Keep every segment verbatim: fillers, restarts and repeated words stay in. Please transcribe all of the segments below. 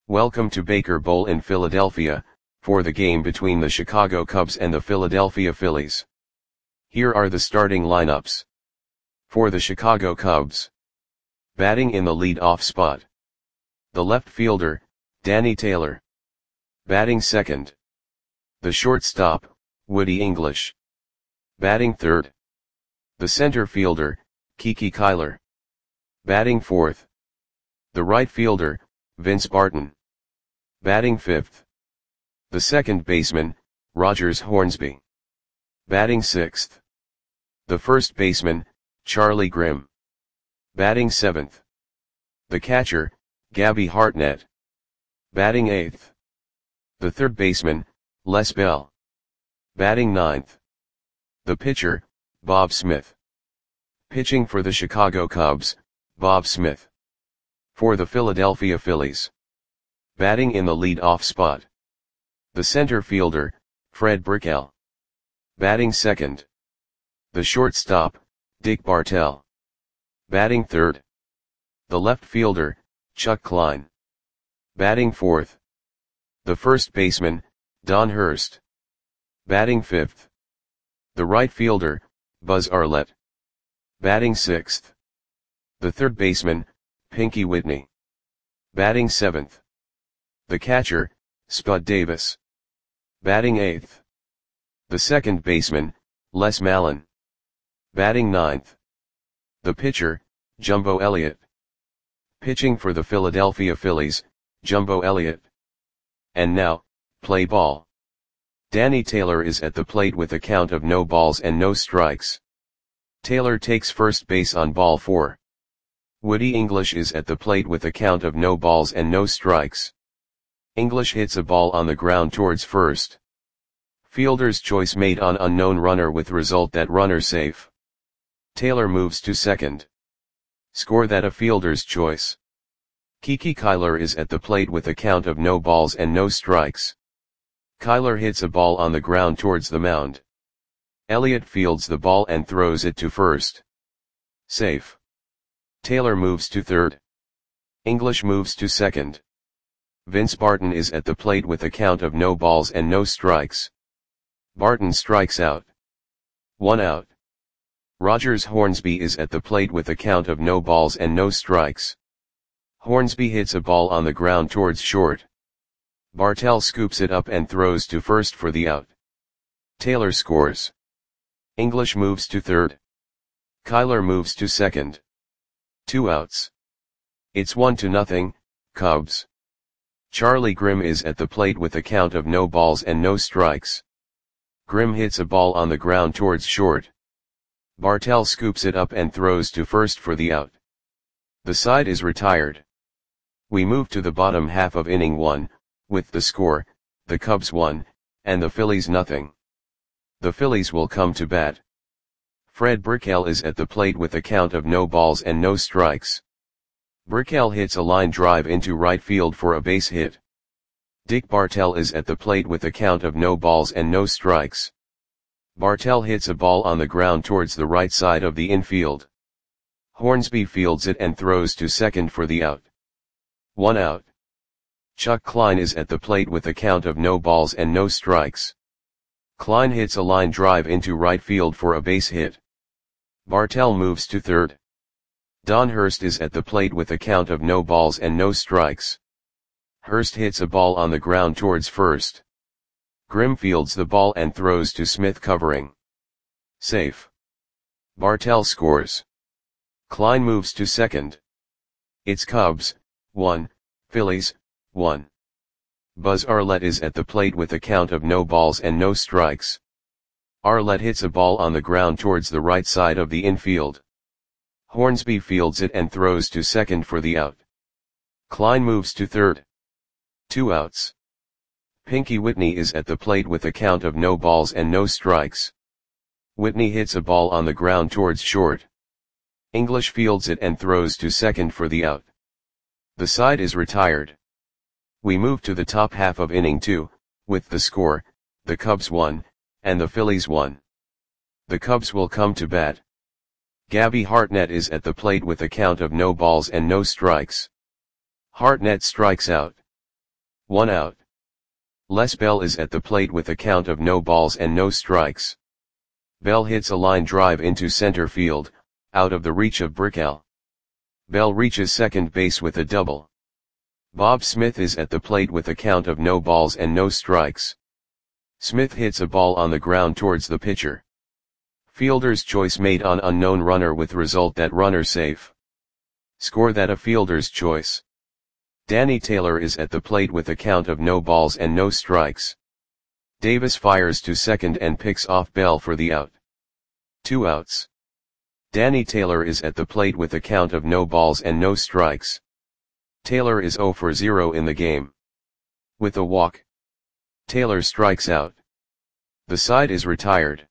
Welcome to Baker Bowl in Philadelphia, for the game between the Chicago Cubs and the Philadelphia Phillies. Here are the starting lineups. For the Chicago Cubs. Batting in the lead-off spot. The left fielder, Danny Taylor. Batting second. The shortstop, Woody English. Batting third. The center fielder, Kiki Kyler. Batting fourth. The right fielder, Vince Barton. Batting fifth. The second baseman, Rogers Hornsby. Batting sixth. The first baseman, Charlie Grimm. Batting seventh. The catcher, Gabby Hartnett. Batting eighth. The third baseman, Les Bell. Batting ninth. The pitcher, Bob Smith. Pitching for the Chicago Cubs, Bob Smith. For the Philadelphia Phillies. Batting in the lead-off spot. The center fielder, Fred Brickell. Batting second. The shortstop, Dick Bartell. Batting third. The left fielder, Chuck Klein. Batting fourth. The first baseman, Don Hurst. Batting fifth. The right fielder, Buzz Arlett. Batting sixth. The third baseman, Pinky Whitney. Batting seventh. The catcher, Spud Davis. Batting eighth. The second baseman, Les Mallon. Batting ninth. The pitcher, Jumbo Elliott. Pitching for the Philadelphia Phillies, Jumbo Elliott. And now, play ball. Danny Taylor is at the plate with a count of no balls and no strikes. Taylor takes first base on ball four. Woody English is at the plate with a count of no balls and no strikes. English hits a ball on the ground towards first. Fielder's choice made on unknown runner with result that runner safe. Taylor moves to second. Score that a fielder's choice. Kiki Kyler is at the plate with a count of no balls and no strikes. Kyler hits a ball on the ground towards the mound. Elliott fields the ball and throws it to first. Safe. Taylor moves to third. English moves to second. Vince Barton is at the plate with a count of no balls and no strikes. Barton strikes out. One out. Rogers Hornsby is at the plate with a count of no balls and no strikes. Hornsby hits a ball on the ground towards short. Bartell scoops it up and throws to first for the out. Taylor scores. English moves to third. Kyler moves to second. Two outs. It's one to nothing, Cubs. Charlie Grimm is at the plate with a count of no balls and no strikes. Grimm hits a ball on the ground towards short. Bartell scoops it up and throws to first for the out. The side is retired. We move to the bottom half of inning one, with the score, the Cubs one, and the Phillies nothing. The Phillies will come to bat. Fred Brickell is at the plate with a count of no balls and no strikes. Brickell hits a line drive into right field for a base hit. Dick Bartell is at the plate with a count of no balls and no strikes. Bartell hits a ball on the ground towards the right side of the infield. Hornsby fields it and throws to second for the out. One out. Chuck Klein is at the plate with a count of no balls and no strikes. Klein hits a line drive into right field for a base hit. Bartell moves to third. Don Hurst is at the plate with a count of no balls and no strikes. Hurst hits a ball on the ground towards first. Grimm fields the ball and throws to Smith covering. Safe. Bartell scores. Klein moves to second. It's Cubs, one, Phillies, one. Buzz Arlett is at the plate with a count of no balls and no strikes. Arlett hits a ball on the ground towards the right side of the infield. Hornsby fields it and throws to second for the out. Klein moves to third. Two outs. Pinky Whitney is at the plate with a count of no balls and no strikes. Whitney hits a ball on the ground towards short. English fields it and throws to second for the out. The side is retired. We move to the top half of inning two, with the score, the Cubs one, and the Phillies one. The Cubs will come to bat. Gabby Hartnett is at the plate with a count of no balls and no strikes. Hartnett strikes out. One out. Les Bell is at the plate with a count of no balls and no strikes. Bell hits a line drive into center field, out of the reach of Brickell. Bell reaches second base with a double. Bob Smith is at the plate with a count of no balls and no strikes. Smith hits a ball on the ground towards the pitcher. Fielder's choice made on unknown runner with result that runner safe. Score that a fielder's choice. Danny Taylor is at the plate with a count of no balls and no strikes. Davis fires to second and picks off Bell for the out. Two outs. Danny Taylor is at the plate with a count of no balls and no strikes. Taylor is zero for zero in the game. With a walk, Taylor strikes out. The side is retired.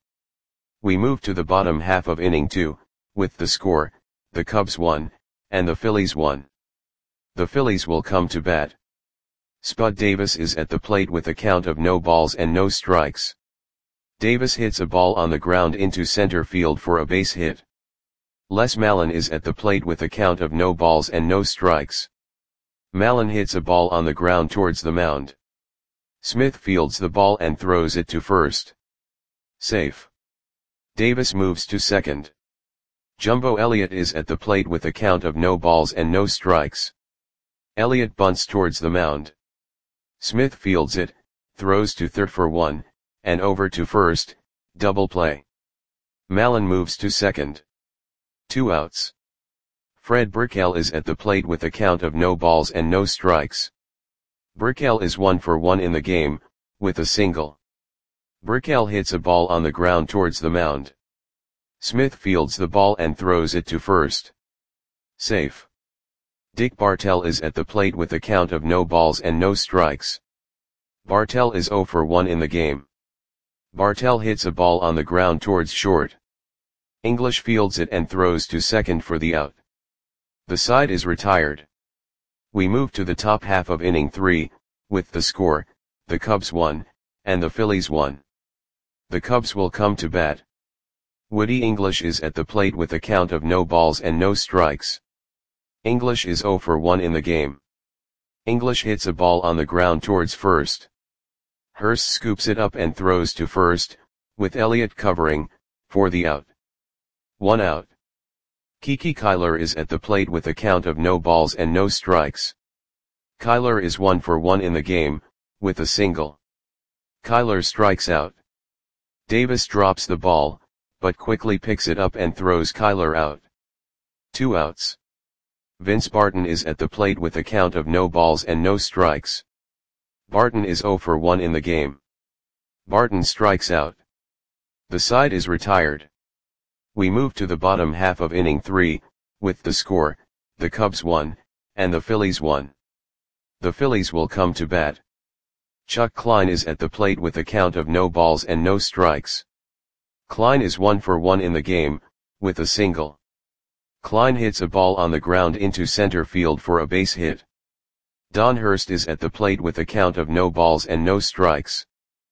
We move to the bottom half of inning two, with the score, the Cubs won, and the Phillies won. The Phillies will come to bat. Spud Davis is at the plate with a count of no balls and no strikes. Davis hits a ball on the ground into center field for a base hit. Les Mallon is at the plate with a count of no balls and no strikes. Mallon hits a ball on the ground towards the mound. Smith fields the ball and throws it to first. Safe. Davis moves to second. Jumbo Elliott is at the plate with a count of no balls and no strikes. Elliott bunts towards the mound. Smith fields it, throws to third for one, and over to first, double play. Mallon moves to second. Two outs. Fred Brickell is at the plate with a count of no balls and no strikes. Brickell is one for one in the game, with a single. Brickell hits a ball on the ground towards the mound. Smith fields the ball and throws it to first. Safe. Dick Bartell is at the plate with a count of no balls and no strikes. Bartell is zero for one in the game. Bartell hits a ball on the ground towards short. English fields it and throws to second for the out. The side is retired. We move to the top half of inning three, with the score, the Cubs won, and the Phillies won. The Cubs will come to bat. Woody English is at the plate with a count of no balls and no strikes. English is zero for one in the game. English hits a ball on the ground towards first. Hurst scoops it up and throws to first, with Elliott covering, for the out. One out. Kiki Kyler is at the plate with a count of no balls and no strikes. Kyler is one for one in the game, with a single. Kyler strikes out. Davis drops the ball, but quickly picks it up and throws Kyler out. Two outs. Vince Barton is at the plate with a count of no balls and no strikes. Barton is zero for one in the game. Barton strikes out. The side is retired. We move to the bottom half of inning three, with the score, the Cubs won, and the Phillies won. The Phillies will come to bat. Chuck Klein is at the plate with a count of no balls and no strikes. Klein is one for one in the game, with a single. Klein hits a ball on the ground into center field for a base hit. Don Hurst is at the plate with a count of no balls and no strikes.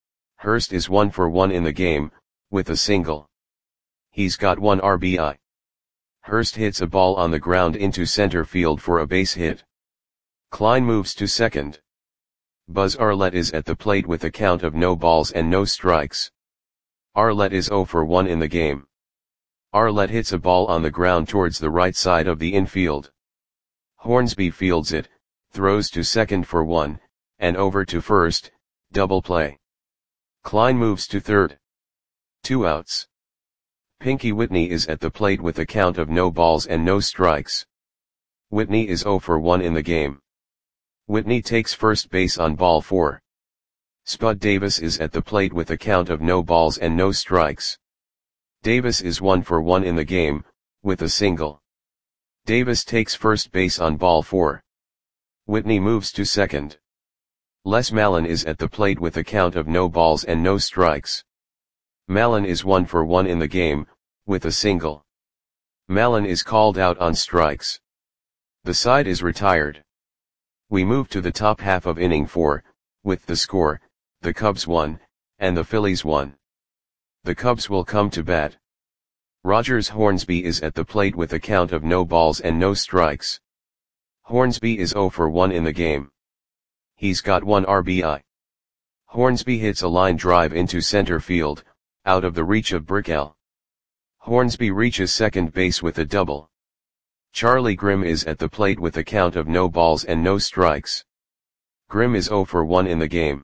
Hurst is one for one in the game, with a single. He's got one R B I. Hurst hits a ball on the ground into center field for a base hit. Klein moves to second. Buzz Arlett is at the plate with a count of no balls and no strikes. Arlett is zero for one in the game. Arlett hits a ball on the ground towards the right side of the infield. Hornsby fields it, throws to second for one, and over to first, double play. Klein moves to third. Two outs. Pinky Whitney is at the plate with a count of no balls and no strikes. Whitney is zero for one in the game. Whitney takes first base on ball four. Spud Davis is at the plate with a count of no balls and no strikes. Davis is one for one in the game, with a single. Davis takes first base on ball four. Whitney moves to second. Les Mallon is at the plate with a count of no balls and no strikes. Mallon is one for one in the game, with a single. Mallon is called out on strikes. The side is retired. We move to the top half of inning four, with the score, the Cubs won, and the Phillies won. The Cubs will come to bat. Rogers Hornsby is at the plate with a count of no balls and no strikes. Hornsby is zero for one in the game. He's got one R B I. Hornsby hits a line drive into center field, out of the reach of Brickell. Hornsby reaches second base with a double. Charlie Grimm is at the plate with a count of no balls and no strikes. Grimm is zero for one in the game.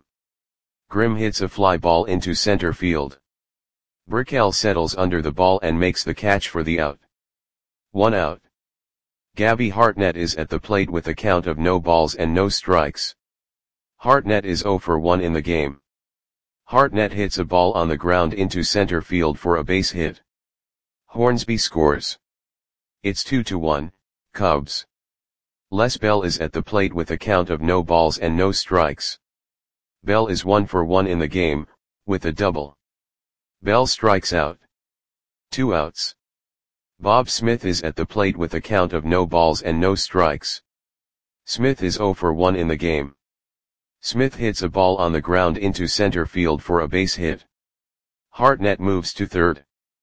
Grimm hits a fly ball into center field. Brickell settles under the ball and makes the catch for the out. One out. Gabby Hartnett is at the plate with a count of no balls and no strikes. Hartnett is zero for one in the game. Hartnett hits a ball on the ground into center field for a base hit. Hornsby scores. It's two to one, Cubs. Les Bell is at the plate with a count of no balls and no strikes. Bell is one for one in the game, with a double. Bell strikes out. Two outs. Bob Smith is at the plate with a count of no balls and no strikes. Smith is zero for one in the game. Smith hits a ball on the ground into center field for a base hit. Hartnett moves to third.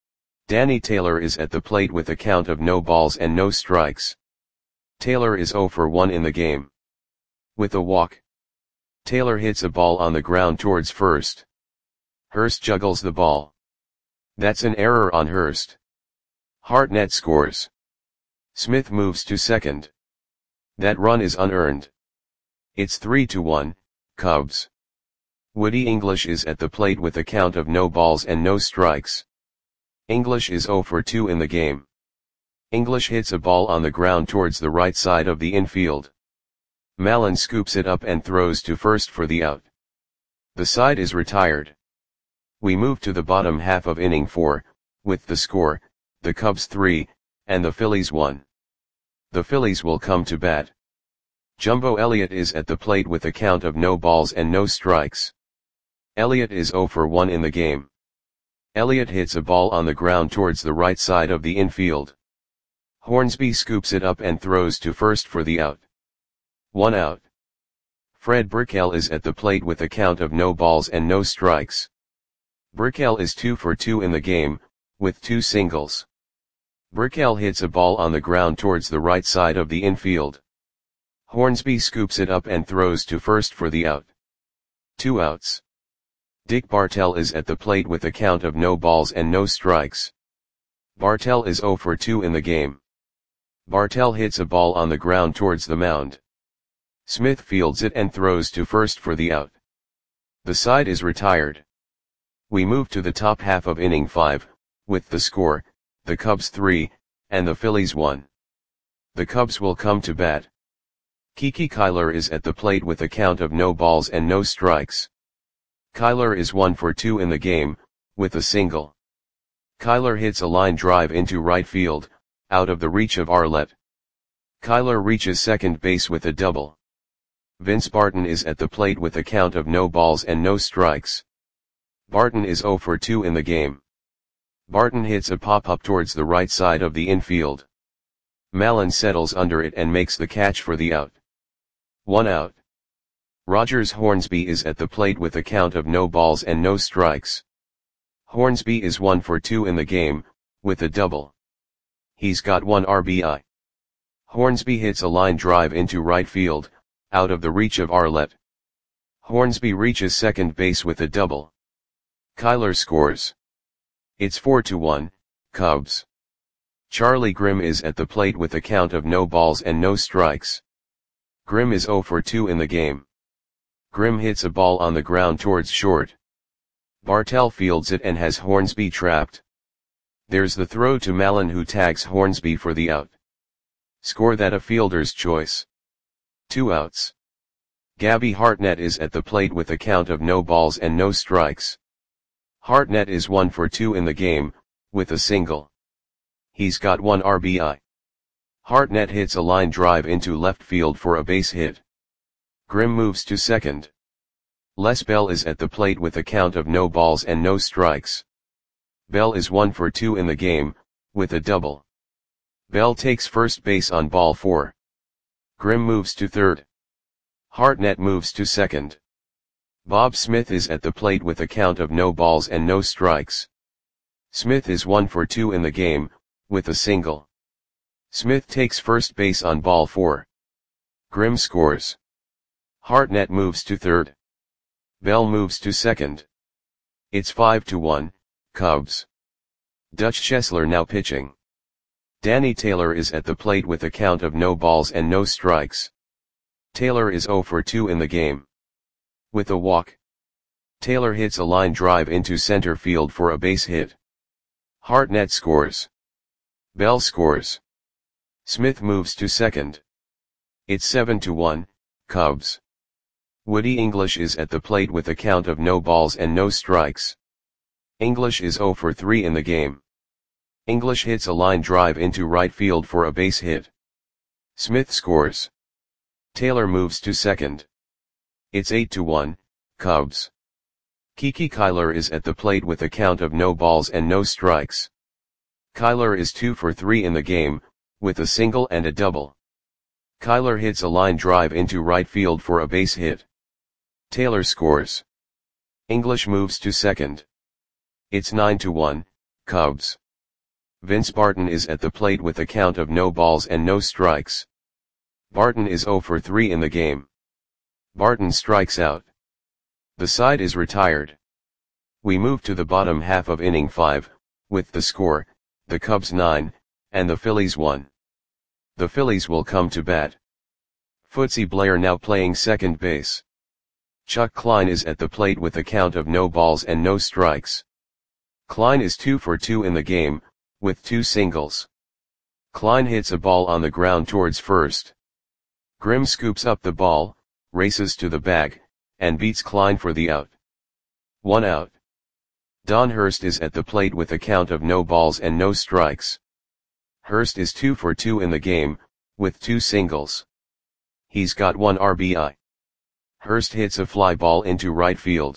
Danny Taylor is at the plate with a count of no balls and no strikes. Taylor is zero for one in the game. With a walk. Taylor hits a ball on the ground towards first. Hurst juggles the ball. That's an error on Hurst. Hartnett scores. Smith moves to second. That run is unearned. It's three to one, Cubs. Woody English is at the plate with a count of no balls and no strikes. English is zero for two in the game. English hits a ball on the ground towards the right side of the infield. Mallon scoops it up and throws to first for the out. The side is retired. We move to the bottom half of inning four, with the score, the Cubs three, and the Phillies one. The Phillies will come to bat. Jumbo Elliott is at the plate with a count of no balls and no strikes. Elliott is zero for one in the game. Elliott hits a ball on the ground towards the right side of the infield. Hornsby scoops it up and throws to first for the out. One out. Fred Brickell is at the plate with a count of no balls and no strikes. Brickell is two for two in the game, with two singles. Brickell hits a ball on the ground towards the right side of the infield. Hornsby scoops it up and throws to first for the out. Two outs. Dick Bartell is at the plate with a count of no balls and no strikes. Bartell is zero for two in the game. Bartell hits a ball on the ground towards the mound. Smith fields it and throws to first for the out. The side is retired. We move to the top half of inning five, with the score, the Cubs three, and the Phillies one. The Cubs will come to bat. Kiki Kyler is at the plate with a count of no balls and no strikes. Kyler is one for two in the game, with a single. Kyler hits a line drive into right field, out of the reach of Arlett. Kyler reaches second base with a double. Vince Barton is at the plate with a count of no balls and no strikes. Barton is zero for two in the game. Barton hits a pop-up towards the right side of the infield. Mallon settles under it and makes the catch for the out. One out. Rogers Hornsby is at the plate with a count of no balls and no strikes. Hornsby is one for two in the game, with a double. He's got one R B I. Hornsby hits a line drive into right field, out of the reach of Arlett. Hornsby reaches second base with a double. Kyler scores. It's four to one, Cubs. Charlie Grimm is at the plate with a count of no balls and no strikes. Grimm is zero for two in the game. Grimm hits a ball on the ground towards short. Bartell fields it and has Hornsby trapped. There's the throw to Mallon, who tags Hornsby for the out. Score that a fielder's choice. Two outs. Gabby Hartnett is at the plate with a count of no balls and no strikes. Hartnett is one for two in the game, with a single. He's got one R B I. Hartnett hits a line drive into left field for a base hit. Grimm moves to second. Les Bell is at the plate with a count of no balls and no strikes. Bell is one for two in the game, with a double. Bell takes first base on ball four. Grimm moves to third. Hartnett moves to second. Bob Smith is at the plate with a count of no balls and no strikes. Smith is one for two in the game, with a single. Smith takes first base on ball four. Grimm scores. Hartnett moves to third. Bell moves to second. It's five to one, Cubs. Dutch Chesler now pitching. Danny Taylor is at the plate with a count of no balls and no strikes. Taylor is oh for two in the game. With a walk, Taylor hits a line drive into center field for a base hit. Hartnett scores. Bell scores. Smith moves to second. It's seven to one, Cubs. Woody English is at the plate with a count of no balls and no strikes. English is oh for three in the game. English hits a line drive into right field for a base hit. Smith scores. Taylor moves to second. It's eight to one, Cubs. Kiki Kyler is at the plate with a count of no balls and no strikes. Kyler is two for three in the game, with a single and a double. Kyler hits a line drive into right field for a base hit. Taylor scores. English moves to second. It's nine to one, Cubs. Vince Barton is at the plate with a count of no balls and no strikes. Barton is oh for three in the game. Barton strikes out. The side is retired. We move to the bottom half of inning five, with the score, the Cubs nine, and the Phillies one. The Phillies will come to bat. Footsy Blair now playing second base. Chuck Klein is at the plate with a count of no balls and no strikes. Klein is two for two in the game, with two singles. Klein hits a ball on the ground towards first. Grimm scoops up the ball, races to the bag, and beats Klein for the out. One out. Don Hurst is at the plate with a count of no balls and no strikes. Hurst is two for two in the game, with two singles. He's got one R B I. Hurst hits a fly ball into right field.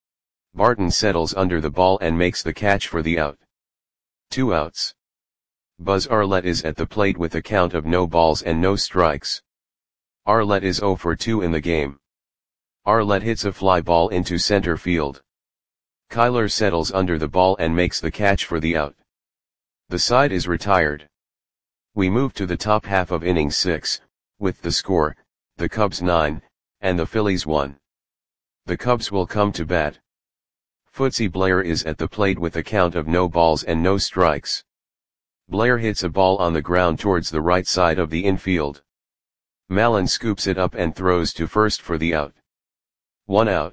Barton settles under the ball and makes the catch for the out. Two outs. Buzz Arlett is at the plate with a count of no balls and no strikes. Arlett is oh for two in the game. Arlett hits a fly ball into center field. Kyler settles under the ball and makes the catch for the out. The side is retired. We move to the top half of inning six, with the score, the Cubs nine, and the Phillies one. The Cubs will come to bat. Footsy Blair is at the plate with a count of no balls and no strikes. Blair hits a ball on the ground towards the right side of the infield. Mallon scoops it up and throws to first for the out. One out.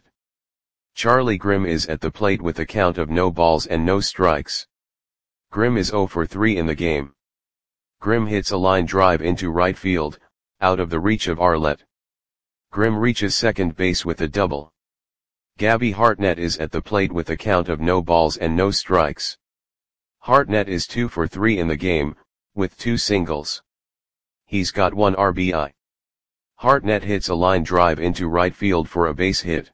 Charlie Grimm is at the plate with a count of no balls and no strikes. Grimm is oh for three in the game. Grimm hits a line drive into right field, out of the reach of Arlett. Grimm reaches second base with a double. Gabby Hartnett is at the plate with a count of no balls and no strikes. Hartnett is two for three in the game, with two singles. He's got one R B I. Hartnett hits a line drive into right field for a base hit.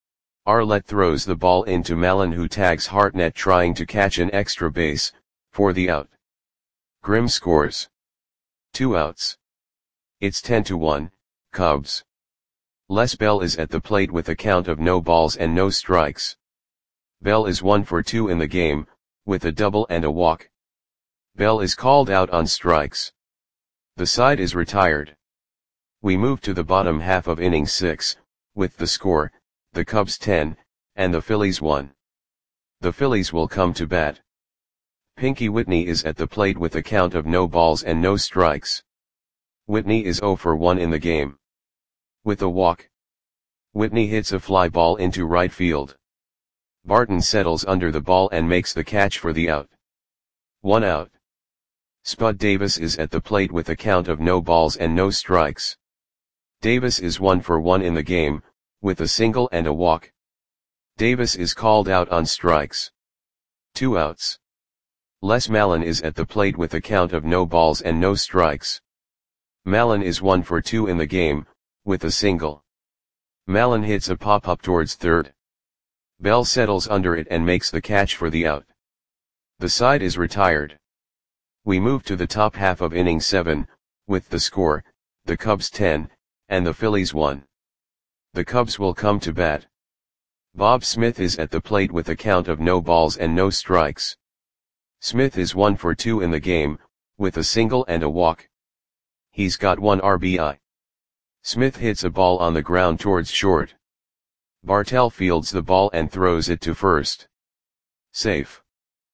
Arlett throws the ball into Mallon, who tags Hartnett trying to catch an extra base, for the out. Grimm scores. Two outs. It's ten to one, Cubs. Les Bell is at the plate with a count of no balls and no strikes. Bell is one for two in the game, with a double and a walk. Bell is called out on strikes. The side is retired. We move to the bottom half of inning six, with the score, the Cubs ten, and the Phillies one. The Phillies will come to bat. Pinky Whitney is at the plate with a count of no balls and no strikes. Whitney is oh for one in the game. With a walk, Whitney hits a fly ball into right field. Barton settles under the ball and makes the catch for the out. One out. Spud Davis is at the plate with a count of no balls and no strikes. Davis is one for one in the game, with a single and a walk. Davis is called out on strikes. Two outs. Les Mallon is at the plate with a count of no balls and no strikes. Mallon is one for two in the game, with a single. Mallon hits a pop-up towards third. Bell settles under it and makes the catch for the out. The side is retired. We move to the top half of inning seven, with the score, the Cubs ten, and the Phillies one. The Cubs will come to bat. Bob Smith is at the plate with a count of no balls and no strikes. Smith is one for two in the game, with a single and a walk. He's got one R B I. Smith hits a ball on the ground towards short. Bartell fields the ball and throws it to first. Safe.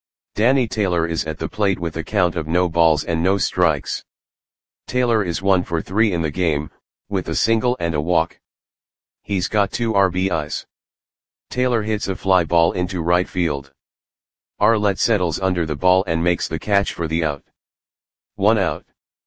Danny Taylor is at the plate with a count of no balls and no strikes. Taylor is one for three in the game, with a single and a walk. He's got two R B Is. Taylor hits a fly ball into right field. Arlett settles under the ball and makes the catch for the out. One out.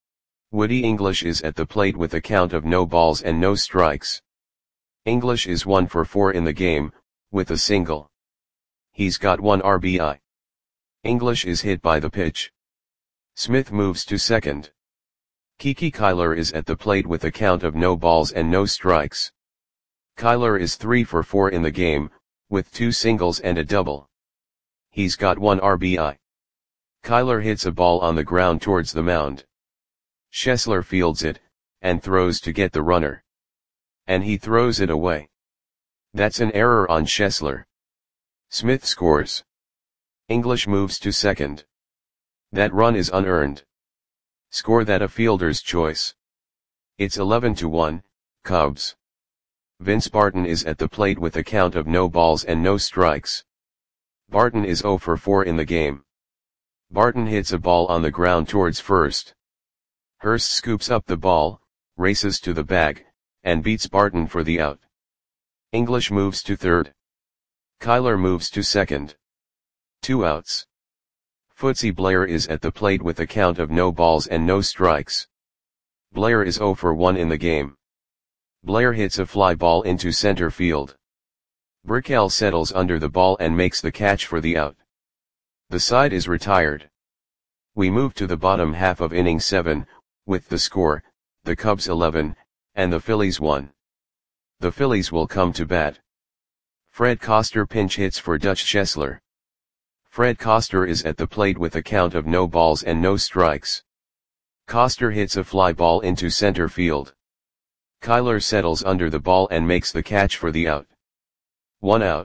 Woody English is at the plate with a count of no balls and no strikes. English is one for four in the game, with a single. He's got one R B I. English is hit by the pitch. Smith moves to second. Kiki Kyler is at the plate with a count of no balls and no strikes. Kyler is three for four in the game, with two singles and a double. He's got one R B I. Kyler hits a ball on the ground towards the mound. Schessler fields it, and throws to get the runner. And he throws it away. That's an error on Schessler. Smith scores. English moves to second. That run is unearned. Score that a fielder's choice. It's eleven to one, Cubs. Vince Barton is at the plate with a count of no balls and no strikes. Barton is zero for four in the game. Barton hits a ball on the ground towards first. Hurst scoops up the ball, races to the bag, and beats Barton for the out. English moves to third. Kyler moves to second. Two outs. Footsy Blair is at the plate with a count of no balls and no strikes. Blair is zero for one in the game. Blair hits a fly ball into center field. Brickell settles under the ball and makes the catch for the out. The side is retired. We move to the bottom half of inning seven, with the score, the Cubs eleven, and the Phillies one. The Phillies will come to bat. Fred Koster pinch hits for Dutch Schessler. Fred Koster is at the plate with a count of no balls and no strikes. Koster hits a fly ball into center field. Kyler settles under the ball and makes the catch for the out. One out.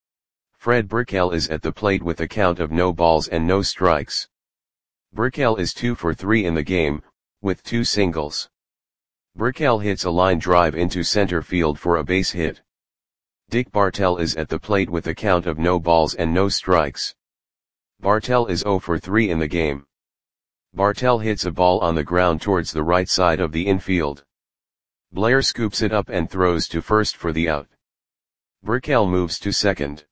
Fred Brickell is at the plate with a count of no balls and no strikes. Brickell is two for three in the game, with two singles. Brickell hits a line drive into center field for a base hit. Dick Bartell is at the plate with a count of no balls and no strikes. Bartell is zero for three in the game. Bartell hits a ball on the ground towards the right side of the infield. Blair scoops it up and throws to first for the out. Brickell moves to second.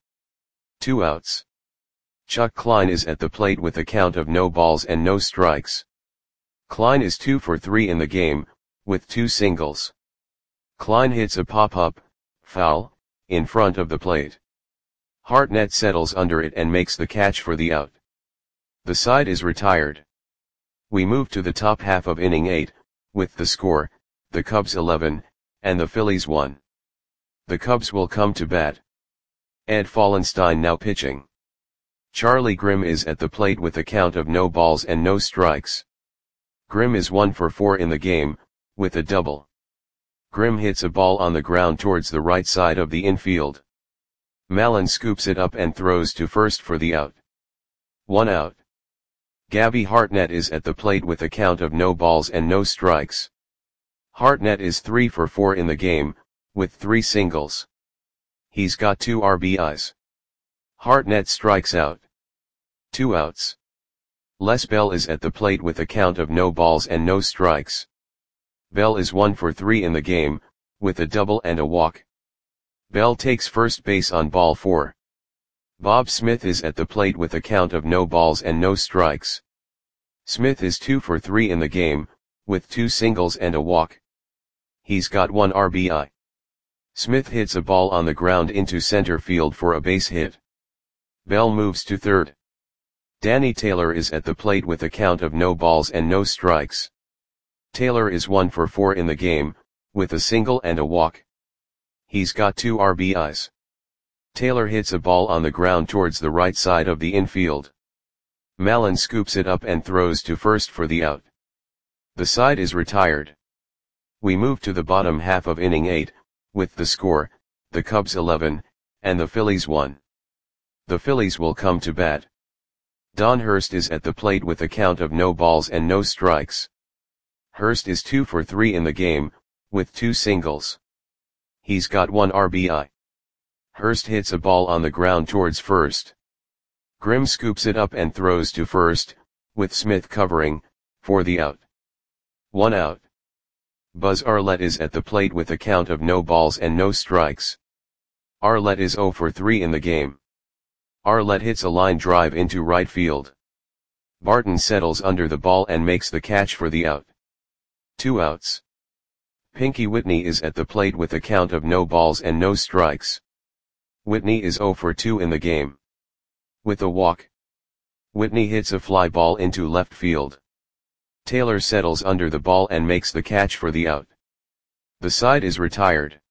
Two outs. Chuck Klein is at the plate with a count of no balls and no strikes. Klein is two for three in the game, with two singles. Klein hits a pop-up, foul, in front of the plate. Hartnett settles under it and makes the catch for the out. The side is retired. We move to the top half of inning eight, with the score, the Cubs eleven, and the Phillies one. The Cubs will come to bat. Ed Fallenstein now pitching. Charlie Grimm is at the plate with a count of no balls and no strikes. Grimm is one for four in the game, with a double. Grimm hits a ball on the ground towards the right side of the infield. Mallon scoops it up and throws to first for the out. One out. Gabby Hartnett is at the plate with a count of no balls and no strikes. Hartnett is three for four in the game, with three singles. He's got two R B Is. Hartnett strikes out. Two outs. Les Bell is at the plate with a count of no balls and no strikes. Bell is one for three in the game, with a double and a walk. Bell takes first base on ball four. Bob Smith is at the plate with a count of no balls and no strikes. Smith is two for three in the game, with two singles and a walk. He's got one R B I. Smith hits a ball on the ground into center field for a base hit. Bell moves to third. Danny Taylor is at the plate with a count of no balls and no strikes. Taylor is one for four in the game, with a single and a walk. He's got two R B Is. Taylor hits a ball on the ground towards the right side of the infield. Mallon scoops it up and throws to first for the out. The side is retired. We move to the bottom half of inning eight, with the score, the Cubs eleven, and the Phillies one. The Phillies will come to bat. Don Hurst is at the plate with a count of no balls and no strikes. Hurst is two for three in the game, with two singles. He's got one R B I. Hurst hits a ball on the ground towards first. Grimm scoops it up and throws to first, with Smith covering, for the out. One out. Buzz Arlett is at the plate with a count of no balls and no strikes. Arlett is zero for three in the game. Arlett hits a line drive into right field. Barton settles under the ball and makes the catch for the out. Two outs. Pinky Whitney is at the plate with a count of no balls and no strikes. Whitney is zero for two in the game. With a walk, Whitney hits a fly ball into left field. Taylor settles under the ball and makes the catch for the out. The side is retired.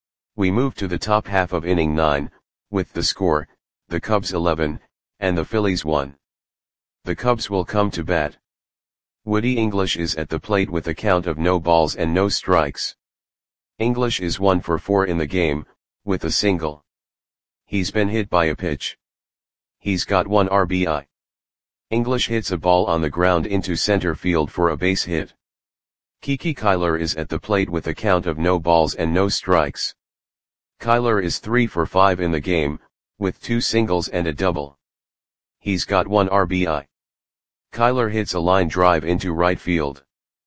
We move to the top half of inning nine, with the score, the Cubs eleven, and the Phillies one. The Cubs will come to bat. Woody English is at the plate with a count of no balls and no strikes. English is one for four in the game, with a single. He's been hit by a pitch. He's got one R B I. English hits a ball on the ground into center field for a base hit. Kiki Kyler is at the plate with a count of no balls and no strikes. Kyler is three for five in the game, with two singles and a double. He's got one R B I. Kyler hits a line drive into right field.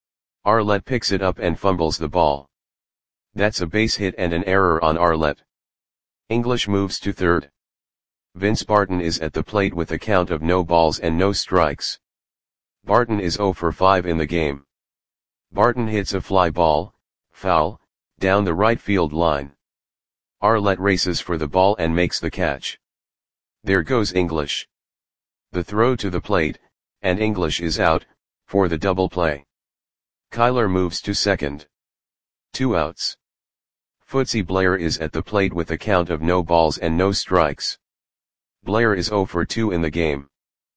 Arlett picks it up and fumbles the ball. That's a base hit and an error on Arlett. English moves to third. Vince Barton is at the plate with a count of no balls and no strikes. Barton is zero for five in the game. Barton hits a fly ball, foul, down the right field line. Arlett races for the ball and makes the catch. There goes English. The throw to the plate, and English is out, for the double play. Kyler moves to second. Two outs. Footsie Blair is at the plate with a count of no balls and no strikes. Blair is zero for two in the game.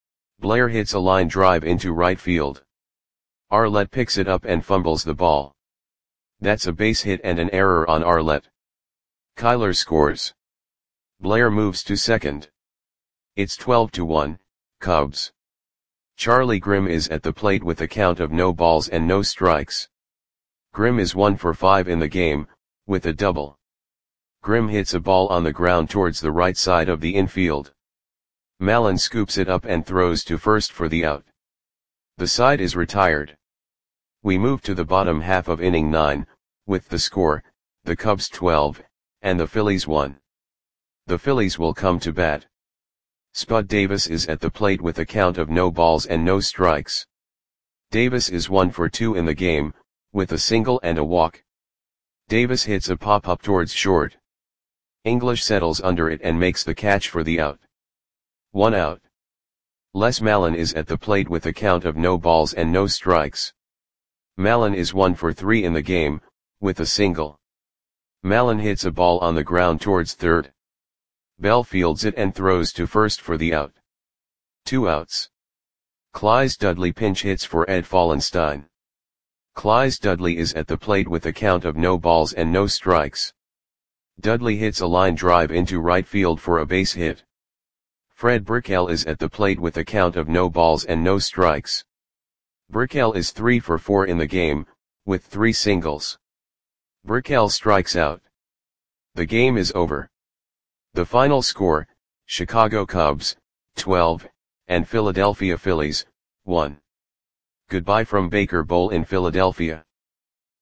Blair hits a line drive into right field. Arlett picks it up and fumbles the ball. That's a base hit and an error on Arlett. Kyler scores. Blair moves to second. It's twelve to one, Cubs. Charlie Grimm is at the plate with a count of no balls and no strikes. Grimm is one for five in the game, with a double. Grimm hits a ball on the ground towards the right side of the infield. Mallon scoops it up and throws to first for the out. The side is retired. We move to the bottom half of inning nine, with the score, the Cubs twelve, and the Phillies one. The Phillies will come to bat. Spud Davis is at the plate with a count of no balls and no strikes. Davis is one for two in the game, with a single and a walk. Davis hits a pop-up towards short. English settles under it and makes the catch for the out. One out. Les Mallon is at the plate with a count of no balls and no strikes. Mallon is one for three in the game, with a single. Mallon hits a ball on the ground towards third. Bell fields it and throws to first for the out. Two outs. Clyde Dudley pinch hits for Ed Fallenstein. Clyde Dudley is at the plate with a count of no balls and no strikes. Dudley hits a line drive into right field for a base hit. Fred Brickell is at the plate with a count of no balls and no strikes. Brickell is three for four in the game, with three singles. Brickell strikes out. The game is over. The final score, Chicago Cubs, twelve, and Philadelphia Phillies, one. Goodbye from Baker Bowl in Philadelphia.